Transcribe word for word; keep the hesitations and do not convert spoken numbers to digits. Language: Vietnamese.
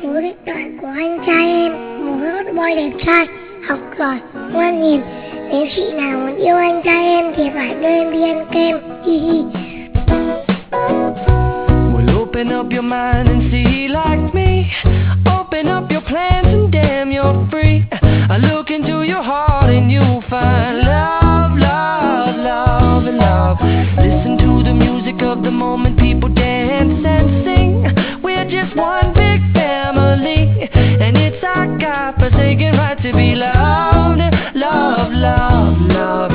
số điện thoại của anh trai em, một hot boy đẹp trai, học giỏi, ngoan hiền. Nếu chị nào muốn yêu anh trai em thì phải đưa em đi ăn kem. Hi hi. Well, open up your mind and see like me. Open up your plans and damn, you're free. I look into your heart and you'll find love, love, love, and love. Listen to the music of the moment, people dance and sing. We're just one big family, and it's our God-forsaken right to be loved, love, love, love.